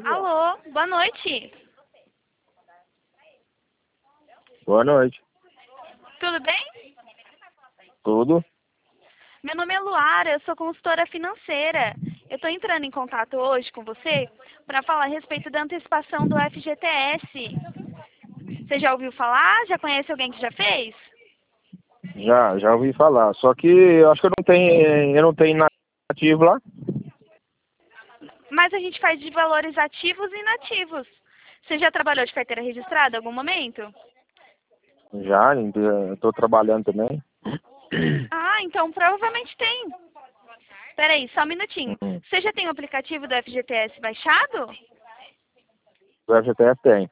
Alô, boa noite. Boa noite. Tudo bem? Tudo? Meu nome é Luara, eu sou consultora financeira. Eu estou entrando em contato hoje com você para falar a respeito da antecipação do FGTS. Você já ouviu falar? Já conhece alguém que já fez? Já ouvi falar. Só que eu acho que eu não tenho nativo lá. Mas a gente faz de valores ativos e inativos. Você já trabalhou de carteira registrada em algum momento? Já, estou trabalhando também. Ah, então provavelmente tem. Peraí, só um minutinho. Uhum. Você já tem o aplicativo do FGTS baixado? O FGTS tem.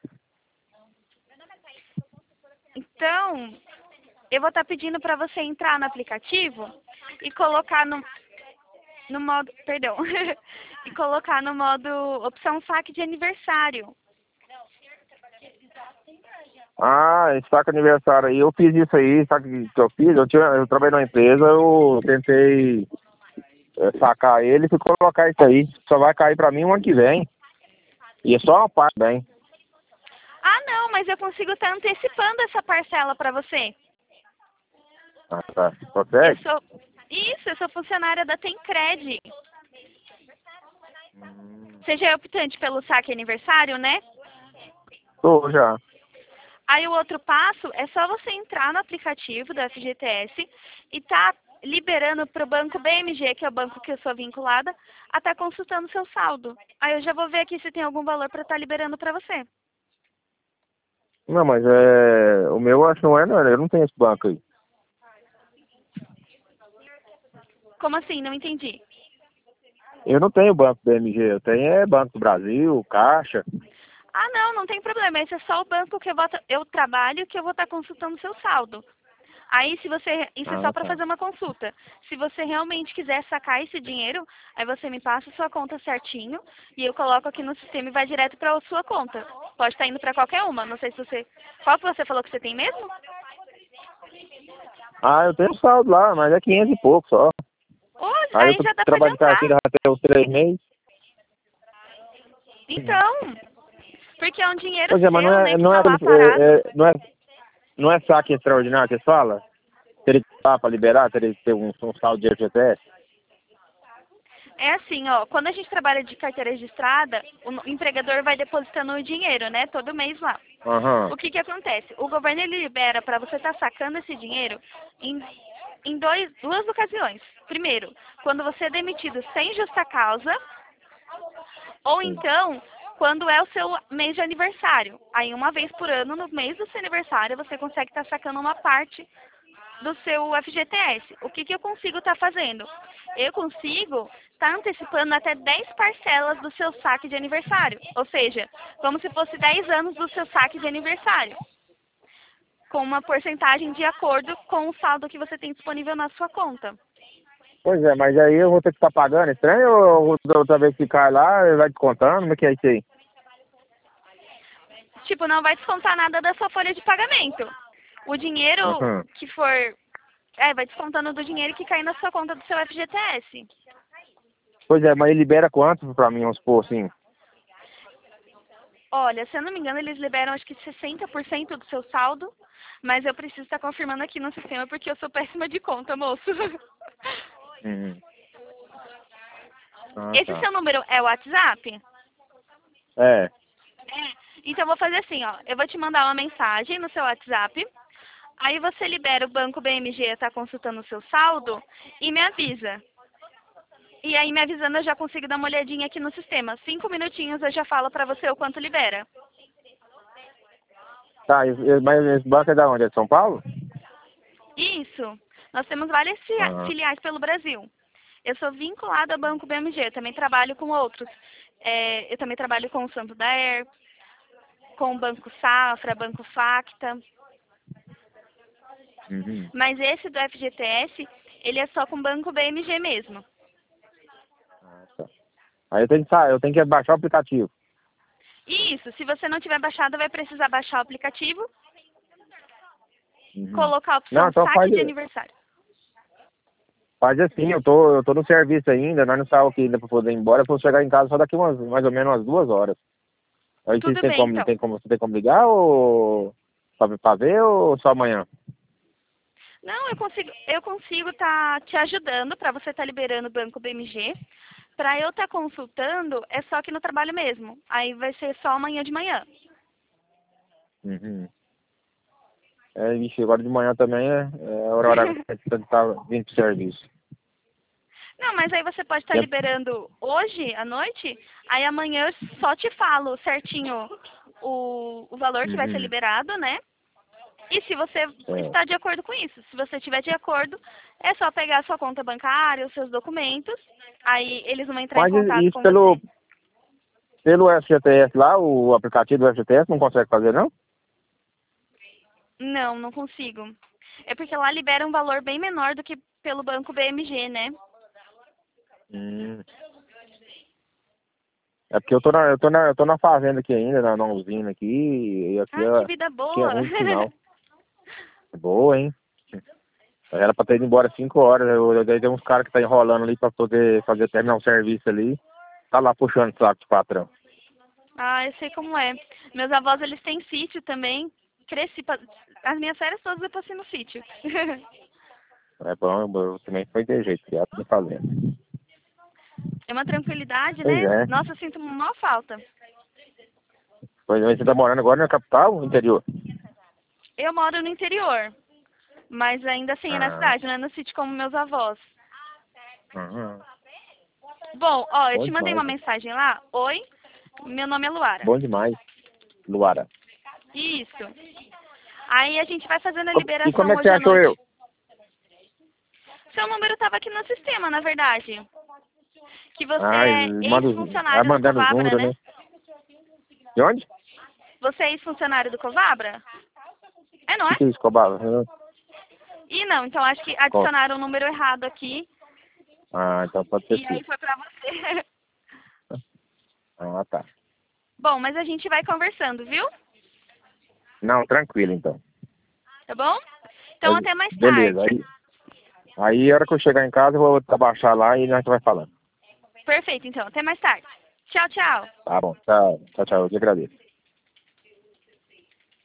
Então, eu vou estar pedindo para você entrar no aplicativo e colocar no modo, perdão, e colocar no modo opção saque de aniversário. Ah, esse saco aniversário aí, eu fiz isso aí, sabe o que eu fiz? Eu trabalhei numa empresa, eu tentei sacar ele e fui colocar isso aí. Só vai cair pra mim o ano que vem. E é só uma parte, bem. Ah, não, mas eu consigo estar antecipando essa parcela para você. Ah, tá. Eu Consegue? sou, eu sou funcionária da Tencred. Você já é optante pelo saque aniversário, né? Tô já. Aí o outro passo é só você entrar no aplicativo da FGTS e tá liberando para o banco BMG, que é o banco que eu sou vinculada, a estar consultando seu saldo. Aí eu já vou ver aqui se tem algum valor para estar liberando para você. Não, mas o meu acho que não, eu não tenho esse banco aí. Como assim? Não entendi. Eu não tenho banco BMG, eu tenho Banco do Brasil, Caixa. Ah, não, não tem problema. Esse é só o banco que eu trabalho que eu vou estar consultando seu saldo. Aí, se você, isso é só Ah, para tá. fazer uma consulta. Se você realmente quiser sacar esse dinheiro, aí você me passa a sua conta certinho e eu coloco aqui no sistema e vai direto para a sua conta. Pode estar indo para qualquer uma. Não sei se você. Qual que você falou que você tem mesmo? Ah, eu tenho saldo lá, mas é 500 e pouco só. Hoje, Aí eu aí já dá para trabalho de adiantar. carteira até os 3 meses. Então, porque é um dinheiro Pois é, mas seu, né, que está lá parado. não é saque extraordinário que você fala? Teria que estar para liberar, teria que ter um saldo de FGTS? É assim, ó, quando a gente trabalha de carteira registrada, o empregador vai depositando o dinheiro, né, todo mês lá. Aham. O que que acontece? O governo ele libera para você estar sacando esse dinheiro em duas ocasiões. Primeiro, quando você é demitido sem justa causa, ou Sim. então quando é o seu mês de aniversário. Aí uma vez por ano, no mês do seu aniversário, você consegue estar sacando uma parte do seu FGTS. O que que eu consigo estar fazendo? Eu consigo estar antecipando até 10 parcelas do seu saque de aniversário. Ou seja, como se fosse 10 anos do seu saque de aniversário. Com uma porcentagem de acordo com o saldo que você tem disponível na sua conta. Pois é, mas aí eu vou ter que estar pagando estranho ou outra vez que cai lá, ele vai descontando? Como é que é isso aí? Tipo, não vai descontar nada da sua folha de pagamento. O dinheiro Uhum. que for. Vai descontando do dinheiro que cai na sua conta do seu FGTS. Pois é, mas ele libera quanto pra mim, vamos supor assim? Olha, se eu não me engano, eles liberam acho que 60% do seu saldo, mas eu preciso estar confirmando aqui no sistema porque eu sou péssima de conta, moço. Uhum. Ah, Esse tá. seu número é o WhatsApp? É. Então eu vou fazer assim, ó. Eu vou te mandar uma mensagem no seu WhatsApp. Aí você libera o banco BMG a estar consultando o seu saldo e me avisa. E aí me avisando eu já consigo dar uma olhadinha aqui no sistema. 5 minutinhos eu já falo pra você o quanto libera. Tá, mas esse banco é da onde? É de São Paulo? Isso. Nós temos várias Aham. filiais pelo Brasil. Eu sou vinculada ao Banco BMG, eu também trabalho com outros. Eu também trabalho com o Santander, com o Banco Safra, Banco Facta. Uhum. Mas esse do FGTS, ele é só com o Banco BMG mesmo. Ah, tá. Aí eu tenho que baixar o aplicativo. Isso, se você não tiver baixado, vai precisar baixar o aplicativo, Uhum. colocar a Não, opção então saque faz. de aniversário. Faz assim, eu tô no serviço ainda, nós não estamos aqui ainda pra poder ir embora, eu vou chegar em casa só daqui mais ou menos umas 2 horas. Aí vocês Tudo bem, então. você tem como ligar ou pra ver ou só amanhã? Não, eu consigo estar te ajudando para você estar liberando o banco BMG. Para eu estar consultando, é só aqui no trabalho mesmo. Aí vai ser só amanhã de manhã. Uhum. Vixe, agora de manhã também é o horário que a gente tá vindo pro serviço. Não, mas aí você pode estar É, liberando hoje à noite, aí amanhã eu só te falo certinho o valor que vai ser uhum. liberado, né? E se você É. está de acordo com isso. Se você estiver de acordo, é só pegar a sua conta bancária, os seus documentos, aí eles vão entrar em Mas contato isso com você. pelo FGTS lá, o aplicativo do FGTS não consegue fazer, não? Não, não consigo. É porque lá libera um valor bem menor do que pelo banco BMG, né? Hum. É porque eu tô na fazenda aqui ainda, na usina aqui, e aqui Ah, que é, vida aqui é boa! ruim de sinal. Boa, hein? Era pra ter ido embora 5 horas, daí tem uns caras que tá enrolando ali pra poder terminar o serviço ali. Tá lá puxando o saco de patrão. Ah, eu sei como é. Meus avós, eles têm sítio também. Cresci, as minhas férias todas eu passei no sítio. É bom, eu também foi de jeito, criado de fazenda. É uma tranquilidade, Pois né? é. Nossa, eu sinto uma falta. Pois é, você tá morando agora na capital ou no interior? Eu moro no interior, mas ainda assim é na Ah, cidade, não é no sítio como meus avós. uhum. Bom, ó, eu Bom te mandei uma demais. mensagem lá. Oi, meu nome é Luara. Bom demais, Luara. Isso. Aí a gente vai fazendo a E como liberação é que você hoje à achou eu? noite. Seu número estava aqui no sistema, na verdade. Que você Ah, é ele ex-funcionário do mandando os Covabra, números, né? né? De onde? Você é ex-funcionário do Covabra? É, não O é? que é isso, Cobala? E não, então acho que adicionaram o número errado aqui. Ah, então pode ter E aí sido. foi pra você. Ah, tá. Bom, mas a gente vai conversando, viu? Não, tranquilo então. Tá bom? Então Mas, até mais beleza, tarde. aí a hora que eu chegar em casa eu vou abaixar lá e nós vai falando. Perfeito, então. Até mais tarde. Tchau, tchau. Tá bom, tchau, tchau, tchau, eu que agradeço.